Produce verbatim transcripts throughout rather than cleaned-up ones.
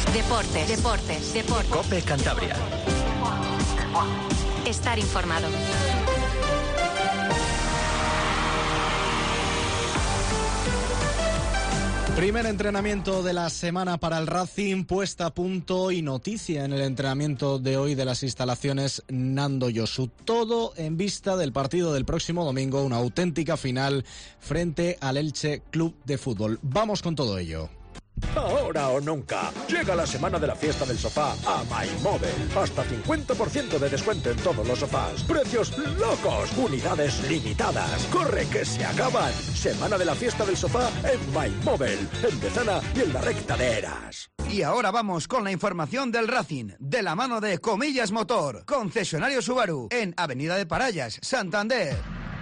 Deportes, deportes, deportes. COPE Cantabria. Estar informado. Primer entrenamiento de la semana para el Racing, puesta a punto y noticia en el entrenamiento de hoy de las instalaciones Nando Yosu. Todo en vista del partido del próximo domingo, una auténtica final frente al Elche Club de Fútbol. Vamos con todo ello. Ahora o nunca, llega la semana de la fiesta del sofá a MyMobile. Hasta cincuenta por ciento de descuento en todos los sofás. Precios locos, unidades limitadas. Corre que se acaban. Semana de la fiesta del sofá en MyMobile, en Bezana y en la recta de Eras. Y ahora vamos con la información del Racing, de la mano de Comillas Motor, concesionario Subaru, en Avenida de Parallas, Santander.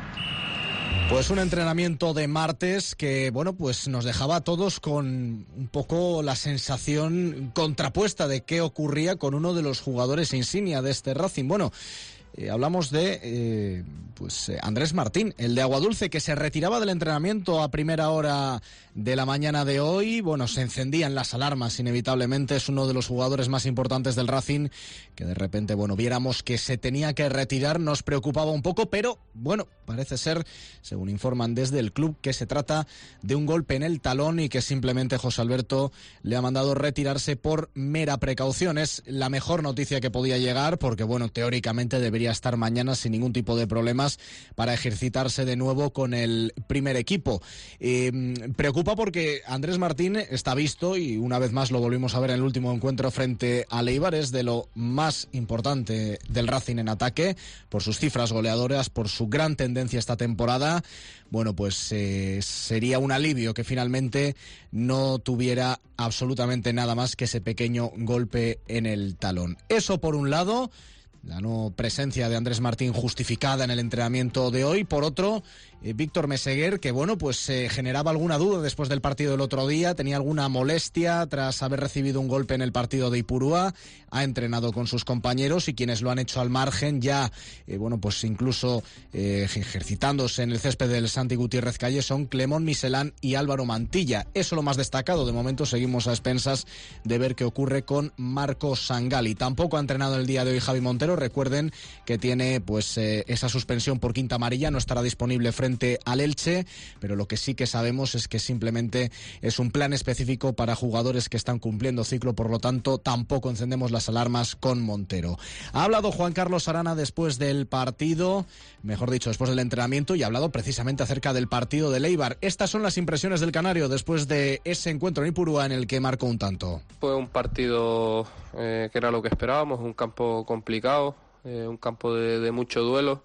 Pues un entrenamiento de martes que, bueno, pues nos dejaba a todos con un poco la sensación contrapuesta de qué ocurría con uno de los jugadores insignia de este Racing. Bueno, eh, hablamos de eh, pues eh, Andrés Martín, el de Aguadulce, que se retiraba del entrenamiento a primera hora de la mañana de hoy. Bueno, se encendían las alarmas inevitablemente. Es uno de los jugadores más importantes del Racing, que de repente, bueno, viéramos que se tenía que retirar, nos preocupaba un poco, pero bueno, parece ser, según informan desde el club, que se trata de un golpe en el talón y que simplemente José Alberto le ha mandado retirarse por mera precaución. Es la mejor noticia que podía llegar, porque bueno, teóricamente debería estar mañana sin ningún tipo de problemas para ejercitarse de nuevo con el primer equipo. Eh, preocupa porque Andrés Martín está visto, y una vez más lo volvimos a ver en el último encuentro frente a Eibar, es de lo más importante del Racing en ataque, por sus cifras goleadoras, por su gran tendencia esta temporada. Bueno, pues eh, sería un alivio que finalmente no tuviera absolutamente nada más que ese pequeño golpe en el talón. Eso por un lado, la no presencia de Andrés Martín justificada en el entrenamiento de hoy. Por otro, eh, Víctor Meseguer, que bueno, pues eh, generaba alguna duda después del partido del otro día, tenía alguna molestia tras haber recibido un golpe en el partido de Ipurúa, ha entrenado con sus compañeros y quienes lo han hecho al margen ya, eh, bueno, pues incluso eh, ejercitándose en el césped del Santi Gutiérrez Calle son Clemón Miselán y Álvaro Mantilla. Eso lo más destacado. De momento seguimos a expensas de ver qué ocurre con Marco Sangali. Tampoco ha entrenado el día de hoy Javi Montero. Recuerden que tiene pues eh, esa suspensión por quinta amarilla, no estará disponible frente al Elche, pero lo que sí que sabemos es que simplemente es un plan específico para jugadores que están cumpliendo ciclo, por lo tanto tampoco encendemos las alarmas con Montero. Ha hablado Juan Carlos Arana después del partido, mejor dicho, después del entrenamiento, y ha hablado precisamente acerca del partido de Eibar. Estas son las impresiones del canario después de ese encuentro en Ipurúa en el que marcó un tanto. Fue un partido eh, que era lo que esperábamos, un campo complicado, eh, un campo de, de mucho duelo,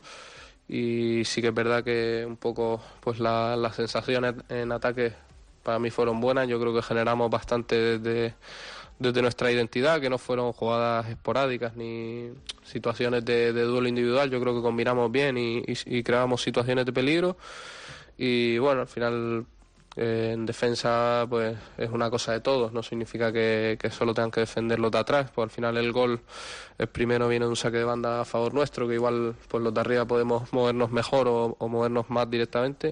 y sí que es verdad que un poco pues la, las sensaciones en ataque para mí fueron buenas. Yo creo que generamos bastante desde, desde nuestra identidad, que no fueron jugadas esporádicas ni situaciones de, de duelo individual. Yo creo que combinamos bien y, y, y creamos situaciones de peligro, y bueno, al final Eh, en defensa pues es una cosa de todos, no significa que, que solo tengan que defender los de atrás, pues al final el gol el primero viene de un saque de banda a favor nuestro, que igual pues los de arriba podemos movernos mejor o, o movernos más directamente,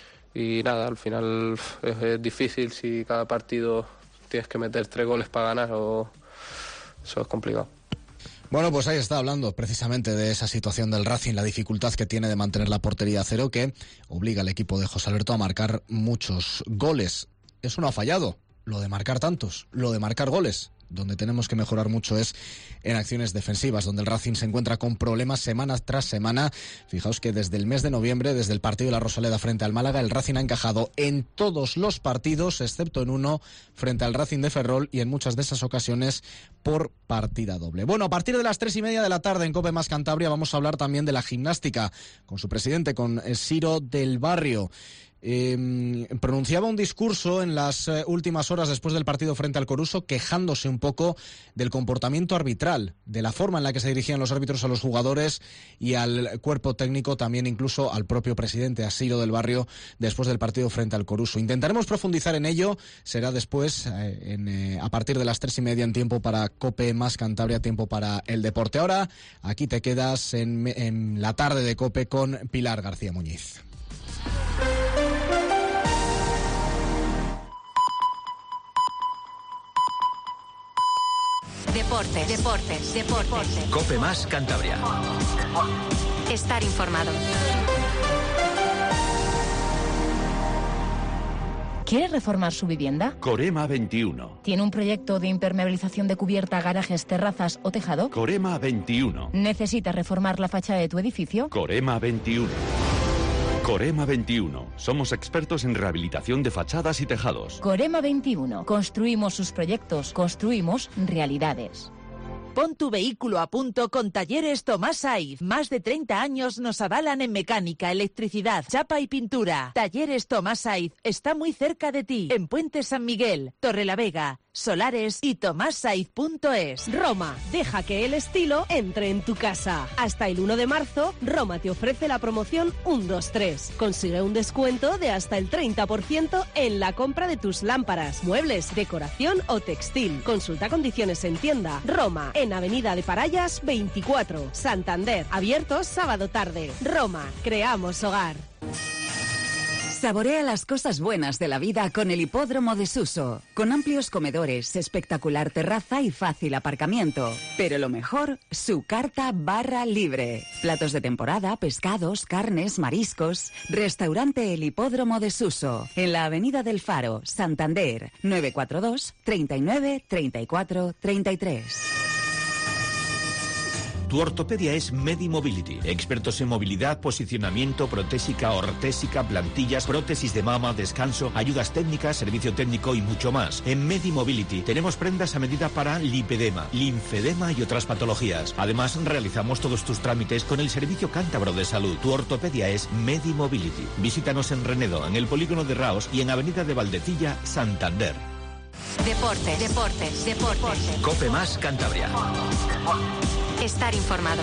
y nada, al final es, es difícil si cada partido tienes que meter tres goles para ganar, o eso es complicado. Bueno, pues ahí está hablando precisamente de esa situación del Racing, la dificultad que tiene de mantener la portería a cero, que obliga al equipo de José Alberto a marcar muchos goles. Eso no ha fallado, lo de marcar tantos, lo de marcar goles. Donde tenemos que mejorar mucho es en acciones defensivas, donde el Racing se encuentra con problemas semana tras semana. Fijaos que desde el mes de noviembre, desde el partido de la Rosaleda frente al Málaga, el Racing ha encajado en todos los partidos, excepto en uno frente al Racing de Ferrol, y en muchas de esas ocasiones por partida doble. Bueno, a partir de las tres y media de la tarde en COPE Más Cantabria vamos a hablar también de la gimnástica, con su presidente, con Siro del Barrio. Eh, pronunciaba un discurso en las eh, últimas horas después del partido frente al Coruso, quejándose un poco del comportamiento arbitral, de la forma en la que se dirigían los árbitros a los jugadores y al cuerpo técnico, también incluso al propio presidente, a Siro del Barrio, después del partido frente al Coruso. Intentaremos profundizar en ello, será después eh, en, eh, a partir de las tres y media, en tiempo para COPE Más Cantabria, tiempo para el deporte. Ahora aquí te quedas en, en la tarde de COPE con Pilar García Muñiz. Deportes, deportes, deportes. Cope Más Cantabria. Estar informado. ¿Quiere reformar su vivienda? Corema veintiuno. ¿Tiene un proyecto de impermeabilización de cubierta, garajes, terrazas o tejado? Corema veintiuno. ¿Necesita reformar la fachada de tu edificio? Corema veintiuno. Corema veintiuno. Somos expertos en rehabilitación de fachadas y tejados. Corema veintiuno. Construimos sus proyectos, construimos realidades. Pon tu vehículo a punto con Talleres Tomás Saiz. Más de treinta años nos avalan en mecánica, electricidad, chapa y pintura. Talleres Tomás Saiz está muy cerca de ti. En Puente San Miguel, Torrelavega, Solares y tomás saiz punto es. Roma, deja que el estilo entre en tu casa. Hasta el uno de marzo, Roma te ofrece la promoción uno dos tres. Consigue un descuento de hasta el treinta por ciento en la compra de tus lámparas, muebles, decoración o textil. Consulta condiciones en tienda. Roma, en Avenida de Parayas veinticuatro, Santander. Abiertos sábado tarde. Roma, creamos hogar. Saborea las cosas buenas de la vida con el Hipódromo de Suso, con amplios comedores, espectacular terraza y fácil aparcamiento. Pero lo mejor, su carta barra libre. Platos de temporada, pescados, carnes, mariscos. Restaurante El Hipódromo de Suso, en la Avenida del Faro, Santander, nueve cuatro dos, treinta y nueve, treinta y cuatro, treinta y tres. Tu ortopedia es Medimobility. Expertos en movilidad, posicionamiento, protésica, ortésica, plantillas, prótesis de mama, descanso, ayudas técnicas, servicio técnico y mucho más. En Medimobility tenemos prendas a medida para lipedema, linfedema y otras patologías. Además, realizamos todos tus trámites con el Servicio Cántabro de Salud. Tu ortopedia es Medimobility. Visítanos en Renedo, en el Polígono de Raos y en Avenida de Valdecilla, Santander. Deportes, deportes, deportes. Cope Más Cantabria. Estar informado.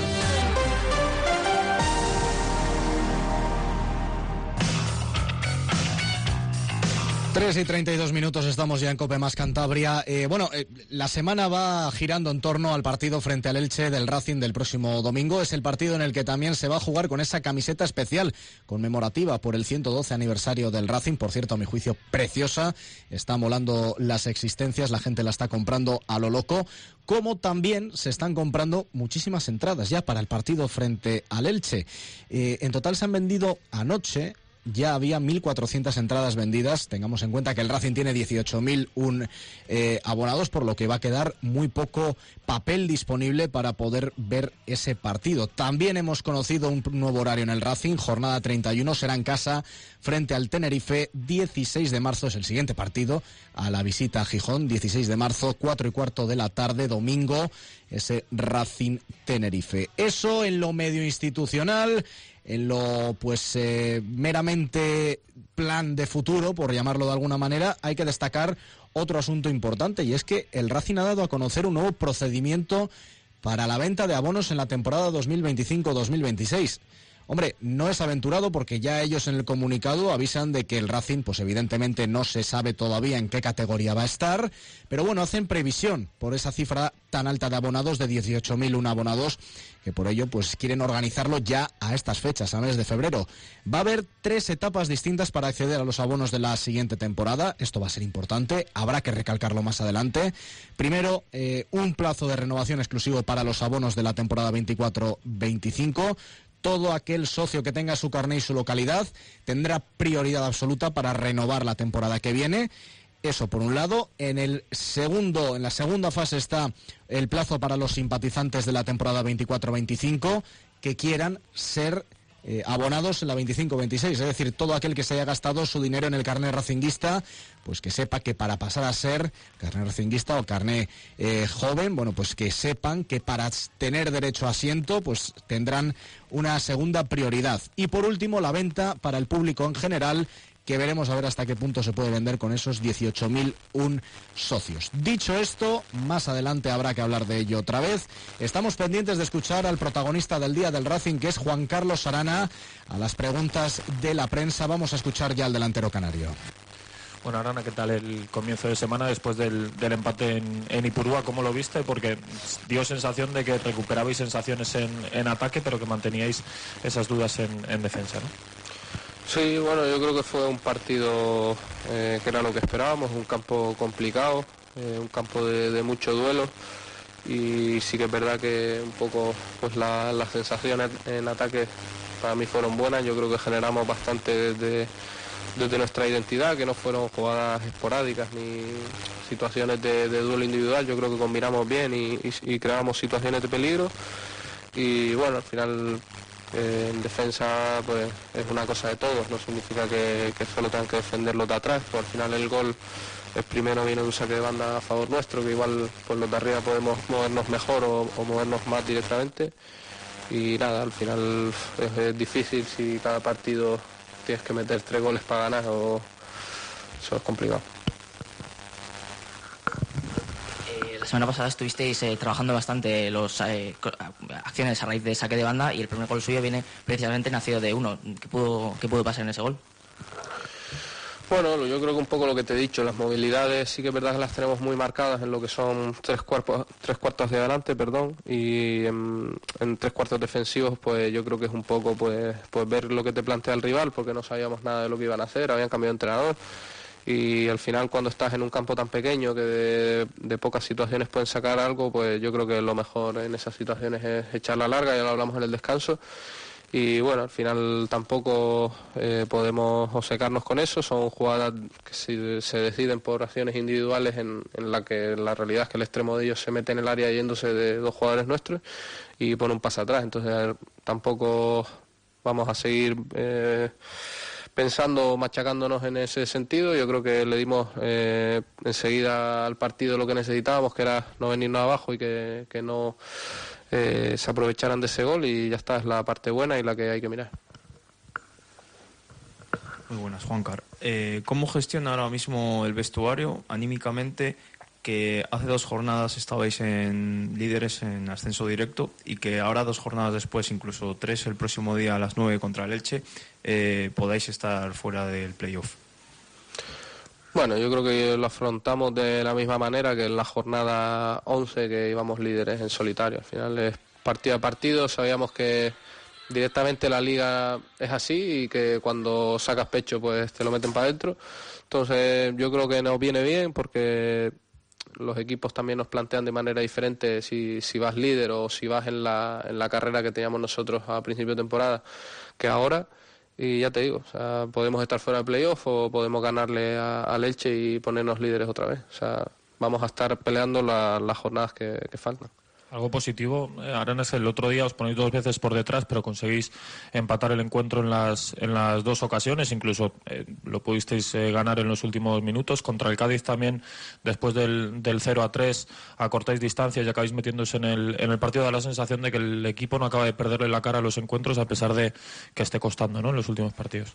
tres y treinta y dos minutos, estamos ya en Cope Más Cantabria. Eh, bueno, eh, la semana va girando en torno al partido frente al Elche del Racing del próximo domingo. Es el partido en el que también se va a jugar con esa camiseta especial conmemorativa por el ciento doce aniversario del Racing. Por cierto, a mi juicio, preciosa. Está molando las existencias, la gente la está comprando a lo loco. Como también se están comprando muchísimas entradas ya para el partido frente al Elche. Eh, en total se han vendido anoche... Ya había mil cuatrocientas entradas vendidas. Tengamos en cuenta que el Racing tiene dieciocho mil uno eh, abonados, por lo que va a quedar muy poco papel disponible para poder ver ese partido. También hemos conocido un nuevo horario en el Racing. Jornada treinta y uno será en casa frente al Tenerife. dieciséis de marzo es el siguiente partido a la visita a Gijón. dieciséis de marzo, cuatro y cuarto de la tarde, domingo, ese Racing Tenerife. Eso en lo medio institucional. En lo pues eh, meramente plan de futuro, por llamarlo de alguna manera, hay que destacar otro asunto importante, y es que el Racing ha dado a conocer un nuevo procedimiento para la venta de abonos en la temporada dos mil veinticinco dos mil veintiséis. Hombre, no es aventurado porque ya ellos en el comunicado avisan de que el Racing, pues evidentemente no se sabe todavía en qué categoría va a estar, pero bueno, hacen previsión por esa cifra tan alta de abonados, de dieciocho mil uno abonados, que por ello pues quieren organizarlo ya a estas fechas, a mes de febrero. Va a haber tres etapas distintas para acceder a los abonos de la siguiente temporada. Esto va a ser importante, habrá que recalcarlo más adelante. Primero, eh, un plazo de renovación exclusivo para los abonos de la temporada veinticuatro veinticinco. Todo aquel socio que tenga su carné y su localidad tendrá prioridad absoluta para renovar la temporada que viene. Eso por un lado. En el segundo, en la segunda fase está el plazo para los simpatizantes de la temporada veinticuatro veinticinco que quieran ser eh, abonados en la veinticinco veintiséis, es decir, todo aquel que se haya gastado su dinero en el carné racinguista, pues que sepa que para pasar a ser carné racinguista o carné eh, joven, bueno, pues que sepan que para tener derecho a asiento, pues tendrán una segunda prioridad. Y por último, la venta para el público en general, que veremos a ver hasta qué punto se puede vender con esos dieciocho mil uno socios. Dicho esto, más adelante habrá que hablar de ello otra vez. Estamos pendientes de escuchar al protagonista del día del Racing, que es Juan Carlos Arana. A las preguntas de la prensa vamos a escuchar ya al delantero canario. Bueno, Arana, ¿qué tal el comienzo de semana después del, del empate en, en Ipurúa? ¿Cómo lo viste? Porque dio sensación de que recuperabais sensaciones en, en ataque, pero que manteníais esas dudas en, en defensa, ¿no? Sí, bueno, yo creo que fue un partido eh, que era lo que esperábamos, un campo complicado, eh, un campo de, de mucho duelo, y sí que es verdad que un poco pues la, las sensaciones en ataque para mí fueron buenas. Yo creo que generamos bastante desde, desde nuestra identidad, que no fueron jugadas esporádicas ni situaciones de, de duelo individual. Yo creo que combinamos bien y, y, y creamos situaciones de peligro, y bueno, al final eh, en defensa pues es una cosa de todos, no significa que, que solo tengan que defenderlo de atrás, pues al final el gol es primero viene de un saque de banda a favor nuestro, que igual pues los de arriba podemos movernos mejor o, o movernos más directamente, y nada, al final es, es difícil si cada partido tienes que meter tres goles para ganar, o eso es complicado. La semana pasada estuvisteis eh, trabajando bastante las eh, acciones a raíz de saque de banda, y el primer gol suyo viene precisamente nacido de uno. ¿Qué pudo, qué pudo pasar en ese gol? Bueno, yo creo que un poco lo que te he dicho, las movilidades sí que es verdad que las tenemos muy marcadas en lo que son tres cuartos, tres cuartos de adelante, perdón, y en, en tres cuartos defensivos, pues yo creo que es un poco pues, pues ver lo que te plantea el rival, porque no sabíamos nada de lo que iban a hacer, habían cambiado de entrenador, y al final cuando estás en un campo tan pequeño que de, de pocas situaciones pueden sacar algo, pues yo creo que lo mejor en esas situaciones es echar la larga, ya lo hablamos en el descanso. Y bueno, al final tampoco eh, podemos obcecarnos con eso, son jugadas que si, se deciden por acciones individuales en, en la que la realidad es que el extremo de ellos se mete en el área yéndose de dos jugadores nuestros y pone un pase atrás, entonces tampoco vamos a seguir eh, pensando, machacándonos en ese sentido. Yo creo que le dimos eh, enseguida al partido lo que necesitábamos, que era no venirnos abajo y que, que no... Eh, se aprovecharan de ese gol, y ya está, es la parte buena y la que hay que mirar. Muy buenas, Juancar. Eh, ¿Cómo gestiona ahora mismo el vestuario anímicamente, que hace dos jornadas estabais en líderes en ascenso directo y que ahora dos jornadas después, incluso tres el próximo día a las nueve contra el Elche, eh, podáis estar fuera del playoff? Bueno, yo creo que lo afrontamos de la misma manera que en la jornada once, que íbamos líderes en solitario. Al final es partido a partido, sabíamos que directamente la liga es así y que cuando sacas pecho pues te lo meten para adentro. Entonces yo creo que nos viene bien porque los equipos también nos plantean de manera diferente si, si vas líder o si vas en la, en la carrera que teníamos nosotros a principio de temporada que ahora. Y ya te digo, o sea, podemos estar fuera de playoff o podemos ganarle al Elche y ponernos líderes otra vez. O sea, vamos a estar peleando la, las jornadas que, que faltan. Algo positivo, eh, Arenas, el otro día os ponéis dos veces por detrás, pero conseguís empatar el encuentro en las en las dos ocasiones, incluso eh, lo pudisteis eh, ganar en los últimos minutos. Contra el Cádiz también, después del, del cero a tres, acortáis distancias y acabáis metiéndose en el, en el partido. Da la sensación de que el equipo no acaba de perderle la cara a los encuentros, a pesar de que esté costando, ¿no?, en los últimos partidos.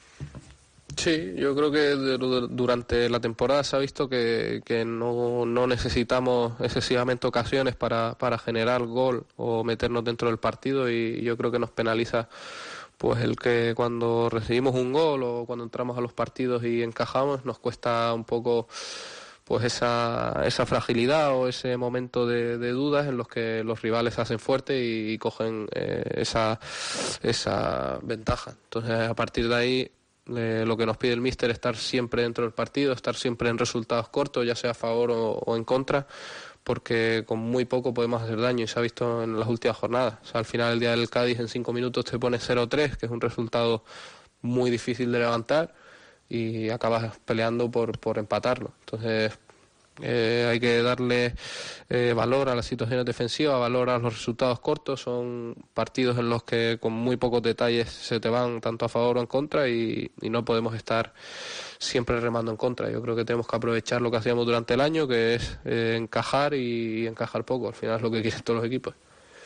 Sí, yo creo que durante la temporada se ha visto que, que no, no necesitamos excesivamente ocasiones para, para generar gol o meternos dentro del partido, y yo creo que nos penaliza pues el que cuando recibimos un gol o cuando entramos a los partidos y encajamos nos cuesta un poco pues esa, esa fragilidad o ese momento de, de dudas en los que los rivales se hacen fuertes y, y cogen eh, esa, esa ventaja. Entonces a partir de ahí Eh, lo que nos pide el míster es estar siempre dentro del partido, estar siempre en resultados cortos, ya sea a favor o, o en contra, porque con muy poco podemos hacer daño, y se ha visto en las últimas jornadas. O sea, al final el día del Cádiz en cinco minutos te pone cero tres, que es un resultado muy difícil de levantar, y acabas peleando por, por empatarlo. Entonces Eh, hay que darle eh, valor a las situaciones defensivas, valor a los resultados cortos. Son partidos en los que con muy pocos detalles se te van tanto a favor o en contra, y, y no podemos estar siempre remando en contra. Yo creo que tenemos que aprovechar lo que hacíamos durante el año, que es eh, encajar y, y encajar poco. Al final es lo que quieren todos los equipos.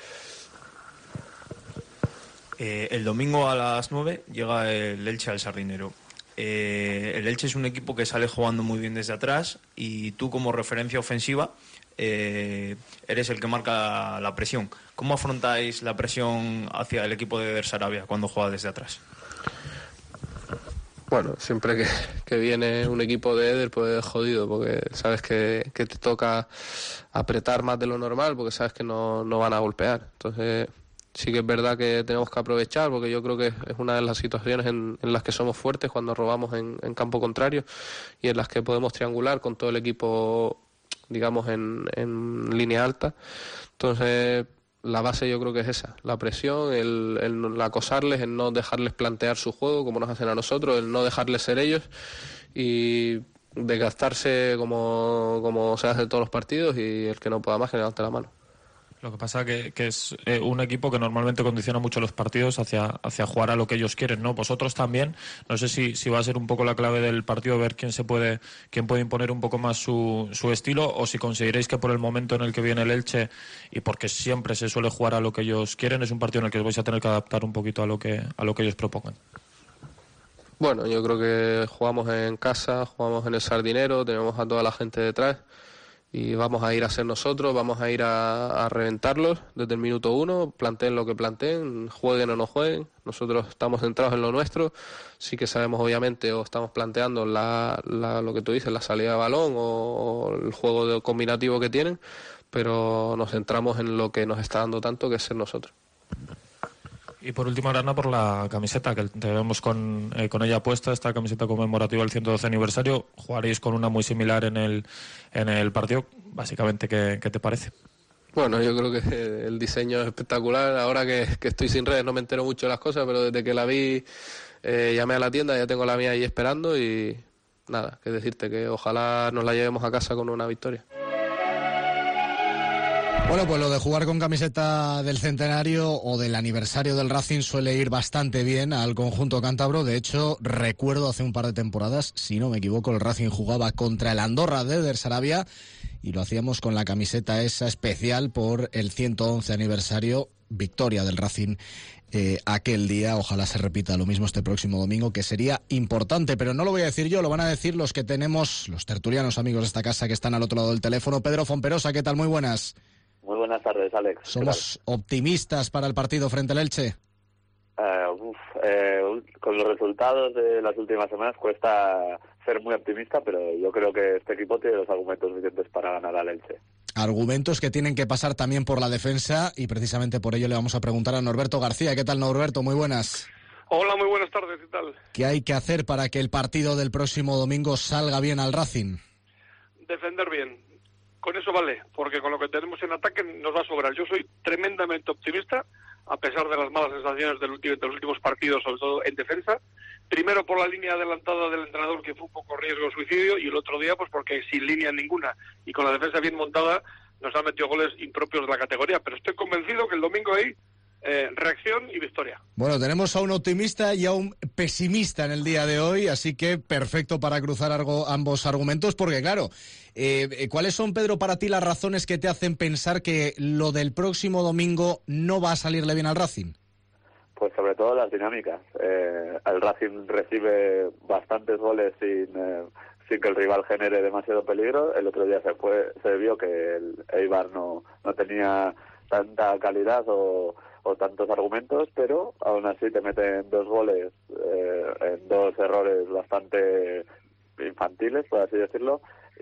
Eh, el domingo a las nueve llega el Elche al Sardinero. Eh, el Elche es un equipo que sale jugando muy bien desde atrás, y tú, como referencia ofensiva, eh, eres el que marca la presión. ¿Cómo afrontáis la presión hacia el equipo de Bersarabia cuando juega desde atrás? Bueno, siempre que, que viene un equipo de Eder, pues es jodido, porque sabes que, que te toca apretar más de lo normal, porque sabes que no, no van a golpear. Entonces sí que es verdad que tenemos que aprovechar, porque yo creo que es una de las situaciones en, en las que somos fuertes, cuando robamos en, en campo contrario, y en las que podemos triangular con todo el equipo digamos, en, en línea alta. Entonces, la base yo creo que es esa, la presión, el, el acosarles, el no dejarles plantear su juego como nos hacen a nosotros, el no dejarles ser ellos y desgastarse como, como se hace en todos los partidos, y el que no pueda más que levante la mano. Lo que pasa que, que es eh, un equipo que normalmente condiciona mucho los partidos hacia, hacia jugar a lo que ellos quieren, ¿no? Vosotros también, no sé si, si va a ser un poco la clave del partido ver quién se puede, quién puede imponer un poco más su, su estilo, o si consideráis que por el momento en el que viene el Elche, y porque siempre se suele jugar a lo que ellos quieren, es un partido en el que os vais a tener que adaptar un poquito a lo que, a lo que ellos propongan. Bueno, yo creo que jugamos en casa, jugamos en el Sardinero, tenemos a toda la gente detrás y vamos a ir a ser nosotros, vamos a ir a, a reventarlos desde el minuto uno, planteen lo que planteen, jueguen o no jueguen, nosotros estamos centrados en lo nuestro, sí que sabemos obviamente o estamos planteando la, la, lo que tú dices, la salida de balón o, o el juego de combinativo que tienen, pero nos centramos en lo que nos está dando tanto, que es ser nosotros. Y por último, Arana, por la camiseta, que te vemos con, eh, con ella puesta, esta camiseta conmemorativa del ciento doce aniversario. Jugaréis con una muy similar en el, en el partido. Básicamente, ¿qué, qué te parece? Bueno, yo creo que el diseño es espectacular. Ahora que, que estoy sin redes no me entero mucho de las cosas, pero desde que la vi eh, llamé a la tienda, ya tengo la mía ahí esperando y nada, que decirte que ojalá nos la llevemos a casa con una victoria. Bueno, pues lo de jugar con camiseta del centenario o del aniversario del Racing suele ir bastante bien al conjunto cántabro. De hecho, recuerdo hace un par de temporadas, si no me equivoco, el Racing jugaba contra el Andorra de Eder Sarabia y lo hacíamos con la camiseta esa especial por el ciento once aniversario, victoria del Racing eh, aquel día. Ojalá se repita lo mismo este próximo domingo, que sería importante, pero no lo voy a decir yo, lo van a decir los que tenemos, los tertulianos amigos de esta casa que están al otro lado del teléfono. Pedro Fonperosa, ¿qué tal? Muy buenas. Muy buenas tardes, Alex. ¿Somos optimistas para el partido frente al Elche? Uh, uf, eh, con los resultados de las últimas semanas cuesta ser muy optimista, pero yo creo que este equipo tiene los argumentos suficientes para ganar al Elche. Argumentos que tienen que pasar también por la defensa y precisamente por ello le vamos a preguntar a Norberto García. ¿Qué tal, Norberto? Muy buenas. Hola, muy buenas tardes. ¿Qué tal? ¿Qué hay que hacer para que el partido del próximo domingo salga bien al Racing? Defender bien. Con eso vale, porque con lo que tenemos en ataque nos va a sobrar. Yo soy tremendamente optimista, a pesar de las malas sensaciones del último, de los últimos partidos, sobre todo en defensa. Primero por la línea adelantada del entrenador, que fue un poco riesgo de suicidio, y el otro día pues porque sin línea ninguna y con la defensa bien montada nos han metido goles impropios de la categoría. Pero estoy convencido que el domingo hay eh, reacción y victoria. Bueno, tenemos a un optimista y a un pesimista en el día de hoy, así que perfecto para cruzar algo, ambos argumentos, porque claro, eh, ¿cuáles son, Pedro, para ti las razones que te hacen pensar que lo del próximo domingo no va a salirle bien al Racing? Pues sobre todo las dinámicas. Eh, el Racing recibe bastantes goles sin, eh, sin que el rival genere demasiado peligro. El otro día se fue, se vio que el Eibar no, no tenía tanta calidad o, o tantos argumentos, pero aún así te meten dos goles eh, en dos errores bastante infantiles, por así decirlo,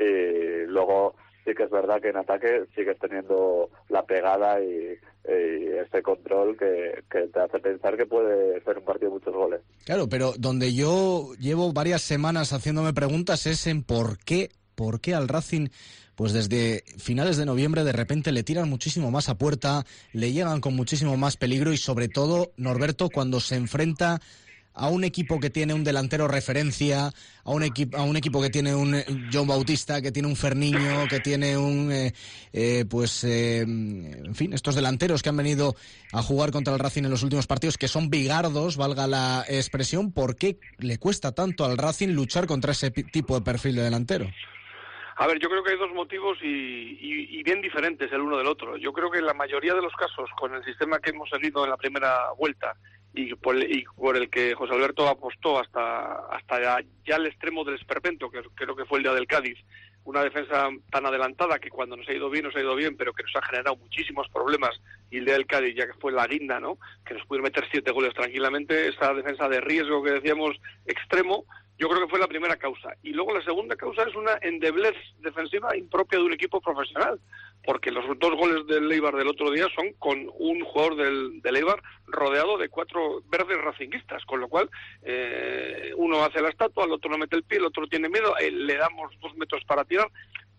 y luego sí que es verdad que en ataque sigues teniendo la pegada y, y ese control que, que te hace pensar que puede ser un partido de muchos goles. Claro, pero donde yo llevo varias semanas haciéndome preguntas es en por qué, por qué al Racing, pues desde finales de noviembre de repente le tiran muchísimo más a puerta, le llegan con muchísimo más peligro y sobre todo, Norberto, cuando se enfrenta a un equipo que tiene un delantero referencia, a un equipo a un equipo que tiene un John Bautista, que tiene un Ferniño, que tiene un eh, eh, pues eh, en fin, estos delanteros que han venido a jugar contra el Racing en los últimos partidos, que son bigardos, valga la expresión. ¿Por qué le cuesta tanto al Racing luchar contra ese p- tipo de perfil de delantero? A ver, yo creo que hay dos motivos y, y, y bien diferentes el uno del otro. Yo creo que en la mayoría de los casos, con el sistema que hemos seguido en la primera vuelta y por, y por el que José Alberto apostó hasta hasta ya, ya el extremo del esperpento, que creo que fue el día del Cádiz, una defensa tan adelantada que cuando nos ha ido bien, nos ha ido bien, pero que nos ha generado muchísimos problemas, y el día del Cádiz ya que fue la guinda, ¿no?, que nos pudieron meter siete goles tranquilamente, esa defensa de riesgo que decíamos extremo, yo creo que fue la primera causa. Y luego la segunda causa es una endeblez defensiva impropia de un equipo profesional, porque los dos goles del Eibar del otro día son con un jugador del, del Eibar rodeado de cuatro verdes racinguistas, con lo cual eh, uno hace la estatua, el otro no mete el pie, el otro tiene miedo, eh, le damos dos metros para tirar.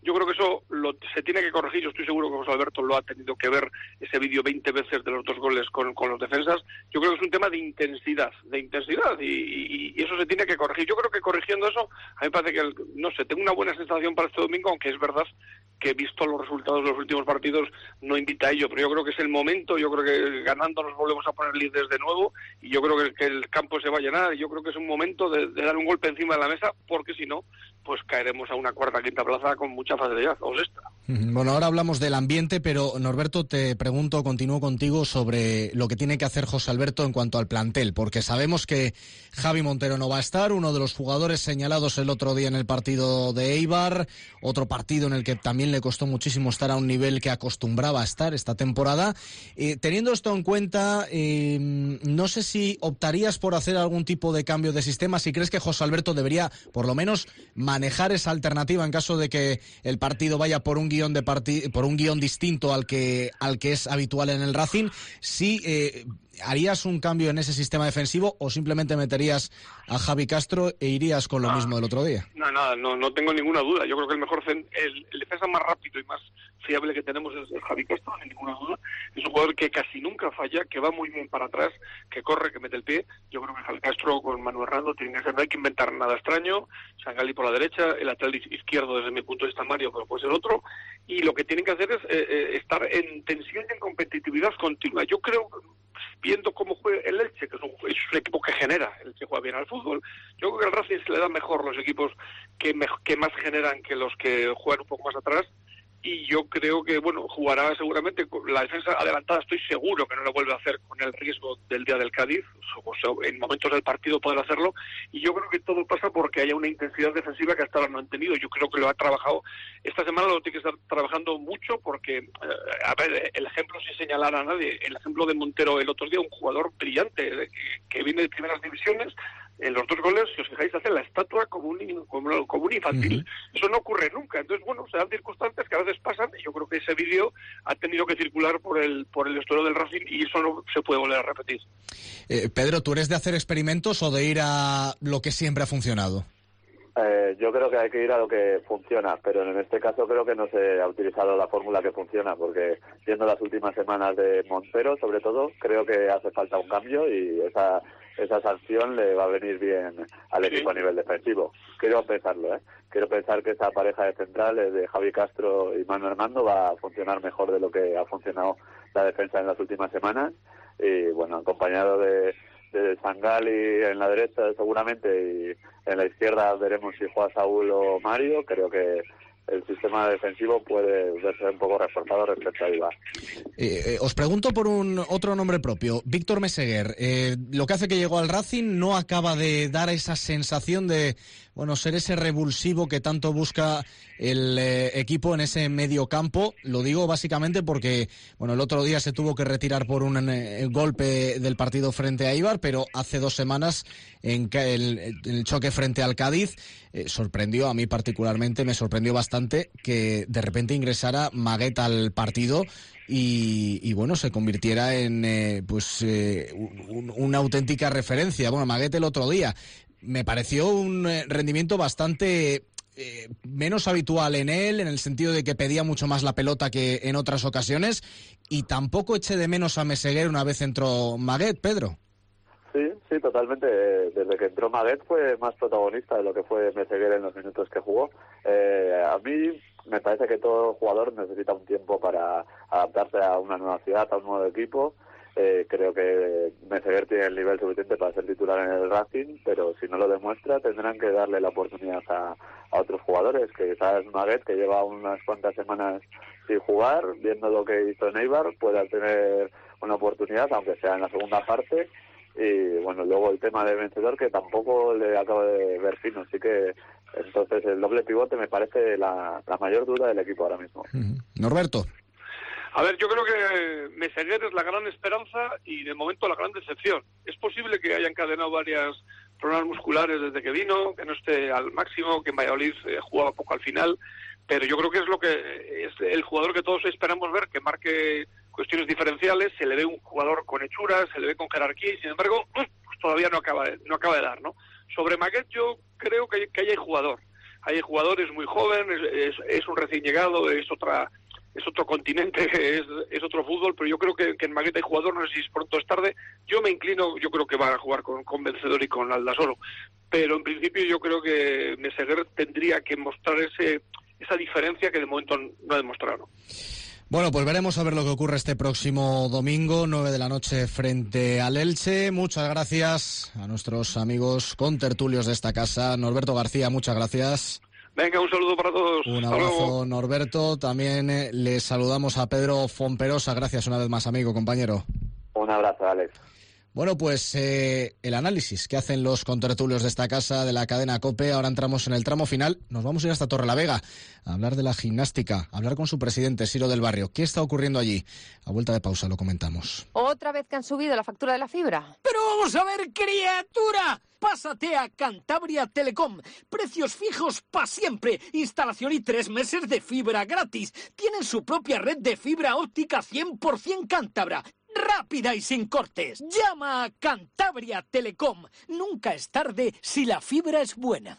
Yo creo que eso lo, se tiene que corregir. Yo estoy seguro que José Alberto lo ha tenido que ver, ese vídeo veinte veces de los dos goles con, con los defensas. Yo creo que es un tema de intensidad, de intensidad, y, y, y eso se tiene que corregir. Yo creo que corrigiendo eso, a mí me parece que, el, no sé, tengo una buena sensación para este domingo, aunque es verdad que he visto los resultados de los últimos partidos, no invita a ello, pero yo creo que es el momento. Yo creo que ganando nos volvemos a poner líderes de nuevo, y yo creo que, que el campo se va a llenar, y yo creo que es un momento de, de dar un golpe encima de la mesa, porque si no, pues caeremos a una cuarta, quinta plaza con mucha facilidad, o sexta. Bueno, ahora hablamos del ambiente, pero Norberto, te pregunto, continúo contigo sobre lo que tiene que hacer José Alberto en cuanto al plantel, porque sabemos que Javi Montero no va a estar, uno de los jugadores señalados el otro día en el partido de Eibar, otro partido en el que también le costó muchísimo estar a un nivel que acostumbraba a estar esta temporada. Eh, teniendo esto en cuenta, eh, no sé si optarías por hacer algún tipo de cambio de sistema, si crees que José Alberto debería, por lo menos, manejar esa alternativa en caso de que el partido vaya por un guión de partid- por un guión distinto al que al que es habitual en el Racing, si eh, harías un cambio en ese sistema defensivo o simplemente meterías a Javi Castro e irías con lo Ah. mismo del otro día. No, nada, no, no tengo ninguna duda. Yo creo que el mejor cen- el, el defensa más rápido y más fiable que tenemos es el Javi Castro, sin ninguna duda. Es un jugador que casi nunca falla, que va muy bien para atrás, que corre, que mete el pie. Yo creo que Javi Castro con Manu Hernando tiene que ser, no hay que inventar nada extraño. Sangali por la derecha, el lateral izquierdo desde mi punto de vista Mario, pero puede ser otro. Y lo que tienen que hacer es eh, eh, estar en tensión y en competitividad continua. Yo creo, viendo cómo juega el Elche, que es un, es un equipo que genera, el Elche juega bien al fútbol, yo creo que al Racing se le dan mejor los equipos que, me, que más generan que los que juegan un poco más atrás, y yo creo que, bueno, jugará seguramente con la defensa adelantada, estoy seguro que no lo vuelve a hacer con el riesgo del día del Cádiz, o sea, en momentos del partido poder hacerlo, y yo creo que todo pasa porque haya una intensidad defensiva que hasta ahora no han tenido. Yo creo que lo ha trabajado, esta semana lo tiene que estar trabajando mucho, porque, eh, a ver, el ejemplo sin señalar a nadie, el ejemplo de Montero el otro día, un jugador brillante, eh, que, que viene de primeras divisiones, en los dos goles, si os fijáis, hace la estatua como un, como, como un infantil. Uh-huh. Eso no ocurre nunca. Entonces, bueno, se dan circunstancias que a veces pasan, y yo creo que ese vídeo ha tenido que circular por el por el estudio del Racing, y eso no se puede volver a repetir. Eh, Pedro, ¿tú eres de hacer experimentos o de ir a lo que siempre ha funcionado? Eh, yo creo que hay que ir a lo que funciona, pero en este caso creo que no se ha utilizado la fórmula que funciona, porque viendo las últimas semanas de Montero, sobre todo, creo que hace falta un cambio, y esa esa sanción le va a venir bien al equipo a nivel defensivo. Quiero pensarlo, ¿eh? Quiero pensar que esa pareja de centrales de Javi Castro y Manu Hernando va a funcionar mejor de lo que ha funcionado la defensa en las últimas semanas, y bueno, acompañado de de Sangali en la derecha seguramente, y en la izquierda veremos si juega Saúl o Mario. Creo que el sistema defensivo puede verse un poco reforzado respecto a Ibar. Eh, eh, os pregunto por un otro nombre propio, Víctor Meseguer. Eh, lo que hace que llegó al Racing no acaba de dar esa sensación de, bueno, ser ese revulsivo que tanto busca el eh, equipo en ese medio campo. Lo digo básicamente porque, bueno, el otro día se tuvo que retirar por un eh, golpe del partido frente a Eibar, pero hace dos semanas en el, el choque frente al Cádiz eh, sorprendió, a mí particularmente me sorprendió bastante que de repente ingresara Maguet al partido y, y bueno, se convirtiera en eh, pues eh, un, una auténtica referencia. Bueno, Maguet el otro día me pareció un eh, rendimiento bastante eh, menos habitual en él, en el sentido de que pedía mucho más la pelota que en otras ocasiones, y tampoco eché de menos a Meseguer una vez entró Maguet, Pedro. Sí, sí, totalmente. Desde que entró Maguet fue más protagonista de lo que fue Meseguer en los minutos que jugó. Eh, a mí me parece que todo jugador necesita un tiempo para adaptarse a una nueva ciudad, a un nuevo equipo. Eh, creo que Meseguer tiene el nivel suficiente para ser titular en el Racing, pero si no lo demuestra tendrán que darle la oportunidad a, a otros jugadores, que quizás Maguet, que lleva unas cuantas semanas sin jugar, viendo lo que hizo en Eibar, pueda tener una oportunidad, aunque sea en la segunda parte. Y bueno, luego el tema de vencedor, que tampoco le acabo de ver fino, así que entonces el doble pivote me parece la, la mayor duda del equipo ahora mismo. Uh-huh. Norberto. A ver, yo creo que Meseguer es la gran esperanza y de momento la gran decepción. Es posible que haya encadenado varias problemas musculares desde que vino, que no esté al máximo, que en Valladolid eh, jugaba poco al final, pero yo creo que es lo que es el jugador que todos esperamos ver, que marque cuestiones diferenciales. Se le ve un jugador con hechuras, se le ve con jerarquía, y sin embargo pues todavía no acaba de, no acaba de dar, ¿no? Sobre Maguet yo creo que, que ahí hay jugador. hay jugadores muy jóvenes, es, es, es un recién llegado, es otra es otro continente, es, es otro fútbol, pero yo creo que, que en Madrid hay jugador, no sé si es pronto o es tarde, yo me inclino, yo creo que va a jugar con, con Vencedor y con Aldasoro, pero en principio yo creo que Meseguer tendría que mostrar ese esa diferencia que de momento no ha demostrado. Bueno, pues veremos a ver lo que ocurre este próximo domingo, nueve de la noche, frente al Elche. Muchas gracias a nuestros amigos contertulios de esta casa. Norberto García, muchas gracias. Venga, un saludo para todos. Un Hasta abrazo, luego. Norberto. También eh, les saludamos a Pedro Fomperosa. Gracias una vez más, amigo, compañero. Un abrazo, Alex. Bueno, pues eh, el análisis que hacen los contertulios de esta casa, de la cadena COPE. Ahora entramos en el tramo final. Nos vamos a ir hasta Torrelavega a hablar de la gimnástica, a hablar con su presidente, Siro del Barrio. ¿Qué está ocurriendo allí? A vuelta de pausa lo comentamos. ¿Otra vez que han subido la factura de la fibra? Pero vamos a ver, criatura. Pásate a Cantabria Telecom. Precios fijos para siempre. Instalación y tres meses de fibra gratis. Tienen su propia red de fibra óptica cien por ciento cántabra. Rápida y sin cortes. Llama a Cantabria Telecom. Nunca es tarde si la fibra es buena.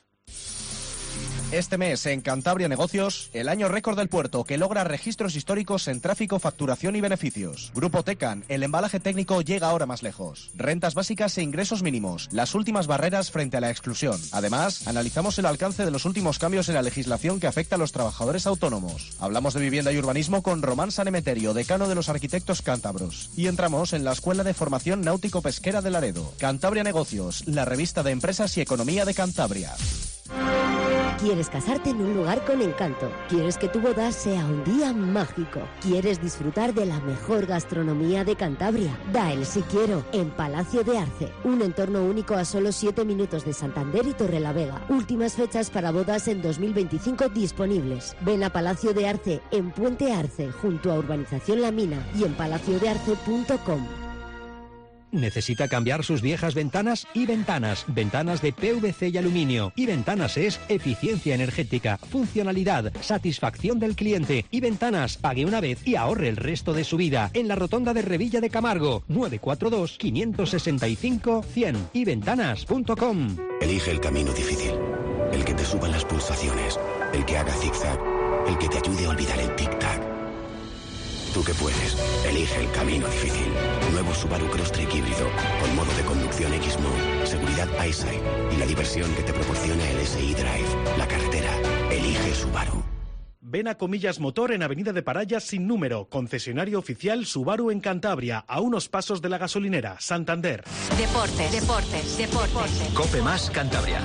Este mes en Cantabria Negocios, el año récord del puerto que logra registros históricos en tráfico, facturación y beneficios. Grupo Tecan, el embalaje técnico llega ahora más lejos. Rentas básicas e ingresos mínimos, las últimas barreras frente a la exclusión. Además, analizamos el alcance de los últimos cambios en la legislación que afecta a los trabajadores autónomos. Hablamos de vivienda y urbanismo con Román Sanemeterio, decano de los arquitectos cántabros. Y entramos en la Escuela de Formación Náutico-Pesquera de Laredo. Cantabria Negocios, la revista de empresas y economía de Cantabria. ¿Quieres casarte en un lugar con encanto? ¿Quieres que tu boda sea un día mágico? ¿Quieres disfrutar de la mejor gastronomía de Cantabria? Da el sí quiero en Palacio de Arce, un entorno único a solo siete minutos de Santander y Torrelavega. Últimas fechas para bodas en dos mil veinticinco disponibles. Ven a Palacio de Arce en Puente Arce, junto a Urbanización La Mina y en palacio de arce punto com. ¿Necesita cambiar sus viejas ventanas? Y Ventanas, ventanas de P V C y aluminio. Y Ventanas es eficiencia energética, funcionalidad, satisfacción del cliente. Y Ventanas, pague una vez y ahorre el resto de su vida. En la rotonda de Revilla de Camargo, nueve cuatro dos, cinco seis cinco, cien y ventanas punto com. Elige el camino difícil, el que te suban las pulsaciones, el que haga zigzag, el que te ayude a olvidar el tic-tac. Tú que puedes, elige el camino difícil. Nuevo Subaru Crosstrek híbrido, con modo de conducción X-Mode, seguridad EyeSight y la diversión que te proporciona el S I Drive. La carretera, elige Subaru. Ven a Comillas Motor en Avenida de Parayas sin número, concesionario oficial Subaru en Cantabria, a unos pasos de la gasolinera, Santander. Deportes, deportes, deportes. Cope Más Cantabria.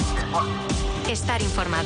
Estar informado.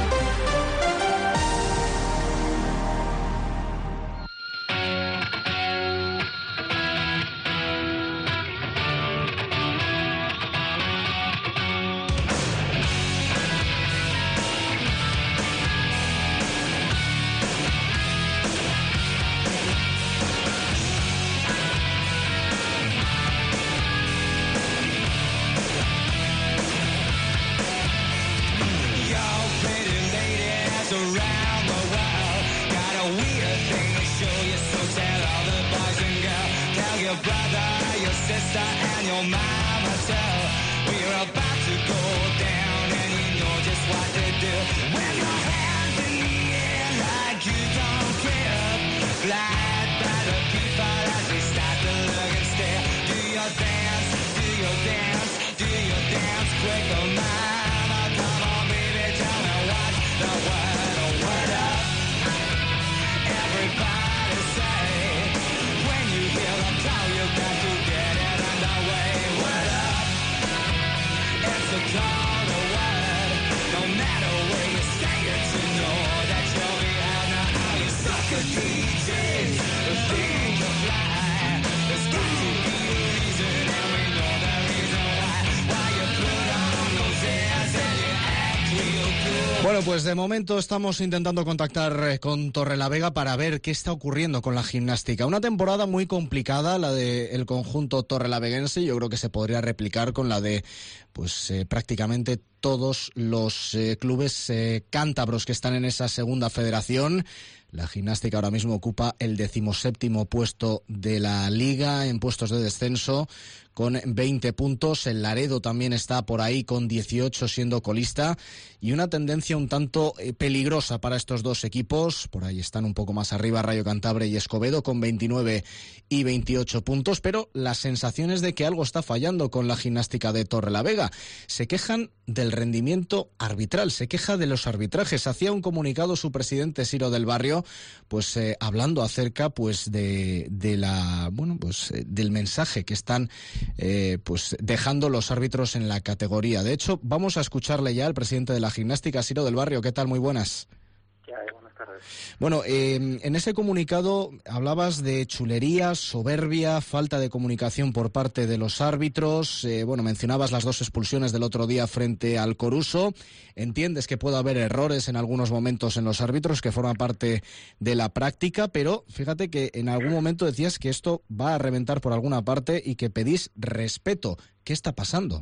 Bueno, pues de momento estamos intentando contactar con Torrelavega para ver qué está ocurriendo con la gimnástica. Una temporada muy complicada, la del conjunto torrelaveguense. Yo creo que se podría replicar con la de pues eh, prácticamente todos los eh, clubes eh, cántabros que están en esa segunda federación. La Gimnástica ahora mismo ocupa el decimoséptimo puesto de la Liga en puestos de descenso con veinte puntos. El Laredo también está por ahí con dieciocho, siendo colista, y una tendencia un tanto eh, peligrosa para estos dos equipos. Por ahí están un poco más arriba Rayo Cantabria y Escobedo con veintinueve y veintiocho puntos, pero las sensaciones de que algo está fallando con la Gimnástica de Torrelavega. Se quejan del rendimiento arbitral, se queja de los arbitrajes. Hacía un comunicado su presidente Siro del Barrio, pues eh, hablando acerca pues de, de la bueno pues eh, del mensaje que están Eh, pues dejando los árbitros en la categoría. De hecho, vamos a escucharle ya al presidente de la Gimnástica, Siro del Barrio. ¿Qué tal? Muy buenas. ¿Qué hay? Buenas tardes. Bueno, eh, en ese comunicado hablabas de chulería, soberbia, falta de comunicación por parte de los árbitros. Eh, bueno, mencionabas las dos expulsiones del otro día frente al Coruso. Entiendes que puede haber errores en algunos momentos en los árbitros que forman parte de la práctica, pero fíjate que en algún momento decías que esto va a reventar por alguna parte y que pedís respeto. ¿Qué está pasando?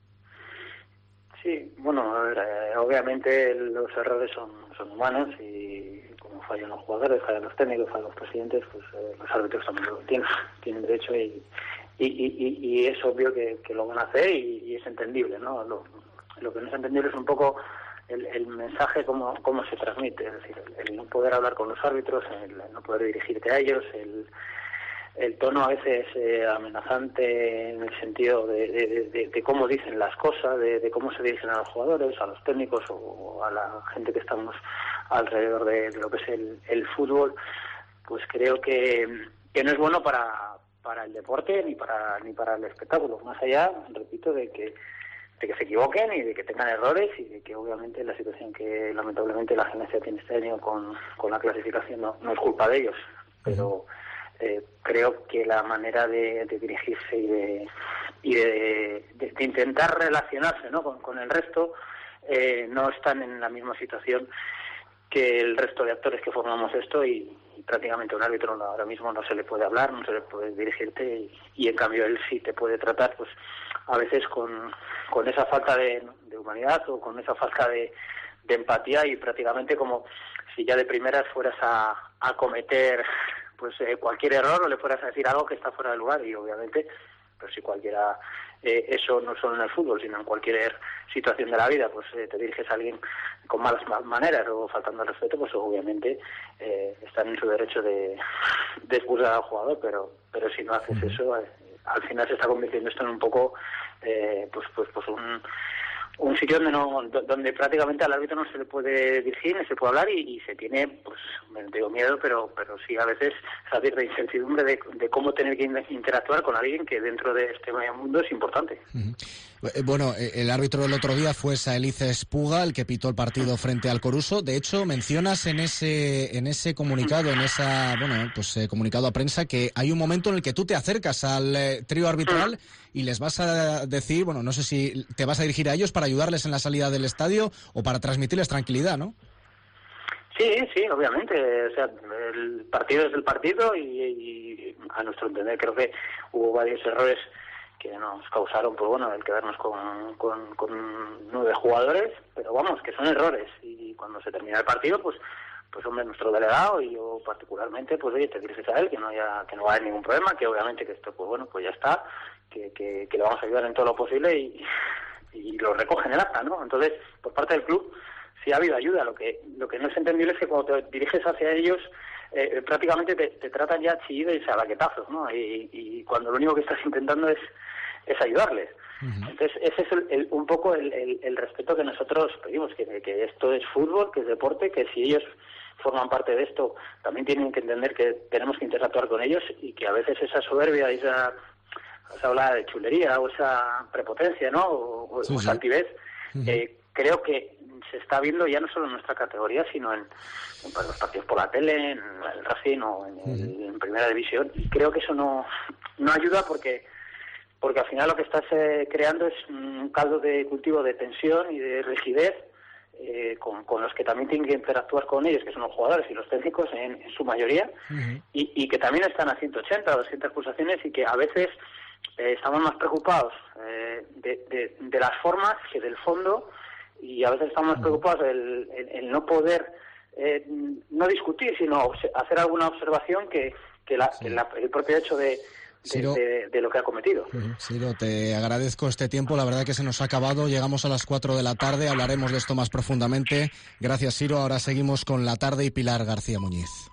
Sí, bueno, a ver, eh, obviamente los errores son, son humanos y como fallan los jugadores, fallan los técnicos, fallan los presidentes, pues eh, los árbitros también lo tienen, tienen derecho y, y, y, y es obvio que, que lo van a hacer y, y es entendible, ¿no? Lo, lo que no es entendible es un poco el, el mensaje, cómo, cómo se transmite, es decir, el, el no poder hablar con los árbitros, el, el no poder dirigirte a ellos, el... el tono a veces eh, amenazante en el sentido de, de, de, de cómo dicen las cosas, de, de cómo se dirigen a los jugadores, a los técnicos o a la gente que estamos alrededor de, de lo que es el, el fútbol, pues creo que, que no es bueno para, para el deporte ni para ni para el espectáculo. Más allá, repito, de que de que se equivoquen y de que tengan errores y de que obviamente la situación que lamentablemente la Gimnasia tiene este año con, con la clasificación no, no es culpa de ellos, pero Eh, creo que la manera de, de dirigirse y de y de, de, de intentar relacionarse, ¿no? con, con el resto eh, no están en la misma situación que el resto de actores que formamos esto y, y prácticamente un árbitro no, ahora mismo no se le puede hablar, no se le puede dirigirte y, y en cambio él sí te puede tratar pues a veces con, con esa falta de, de humanidad o con esa falta de, de empatía y prácticamente como si ya de primeras fueras a, a cometer pues eh, cualquier error o le fueras a decir algo que está fuera de lugar y obviamente pues si cualquiera eh, eso no solo en el fútbol sino en cualquier situación de la vida pues eh, te diriges a alguien con malas maneras o faltando al respeto pues obviamente eh, están en su derecho de, de expulsar al jugador pero pero si no haces eso eh, al final se está convirtiendo esto en un poco eh, pues pues pues un un sitio donde no donde prácticamente al árbitro no se le puede dirigir, no se puede hablar y, y se tiene, pues, me digo miedo, pero pero sí a veces saber de incertidumbre de, de cómo tener que interactuar con alguien que dentro de este mundo es importante. Uh-huh. Bueno, el árbitro del otro día fue Saelice Espuga, el que pitó el partido frente al Coruso. De hecho, mencionas en ese en ese comunicado, en esa bueno, pues eh, comunicado a prensa, que hay un momento en el que tú te acercas al eh, trío arbitral y les vas a decir, bueno, no sé si te vas a dirigir a ellos para ayudarles en la salida del estadio o para transmitirles tranquilidad, ¿no? Sí, sí, obviamente. O sea, el partido es el partido y, y a nuestro entender creo que hubo varios errores que nos causaron, pues bueno, el quedarnos con, con, con nueve jugadores, pero vamos, que son errores y cuando se termina el partido, pues pues hombre, nuestro delegado y yo particularmente, pues oye, te diriges a él, que no haya, que no va a haber ningún problema, que obviamente que esto, pues bueno, pues ya está, que, que, que le vamos a ayudar en todo lo posible y, y lo recogen el acta, ¿no? Entonces, por parte del club sí ha habido ayuda, lo que lo que no es entendible es que cuando te diriges hacia ellos eh, prácticamente te, te tratan ya chillidos y salaquetazos, ¿no? Y, y cuando lo único que estás intentando es es ayudarles. Uh-huh. Entonces ese es el, el, un poco el, el, el respeto que nosotros pedimos, que, que esto es fútbol, que es deporte, que si ellos forman parte de esto también tienen que entender que tenemos que interactuar con ellos y que a veces esa soberbia, esa, esa habla de chulería o esa prepotencia, ¿no? O, sí, o esa altivez, sí. eh, creo que se está viendo ya no solo en nuestra categoría, sino en, en pues, los partidos por la tele, en el Racing o en, el, en Primera División. Y creo que eso no, no ayuda porque porque al final lo que estás eh, creando es un caldo de cultivo de tensión y de rigidez eh, con, con los que también tienen que interactuar con ellos, que son los jugadores y los técnicos en, en su mayoría, uh-huh. y, y que también están a ciento ochenta o doscientas pulsaciones y que a veces eh, estamos más preocupados eh, de, de, de las formas que del fondo y a veces estamos más preocupados del el, el no poder eh, no discutir, sino hacer alguna observación que, que, la, sí. que la, el propio hecho de, de, de, de lo que ha cometido. Ciro, te agradezco este tiempo, la verdad que se nos ha acabado, llegamos a las cuatro de la tarde, hablaremos de esto más profundamente. Gracias, Ciro, ahora seguimos con La Tarde y Pilar García Muñiz.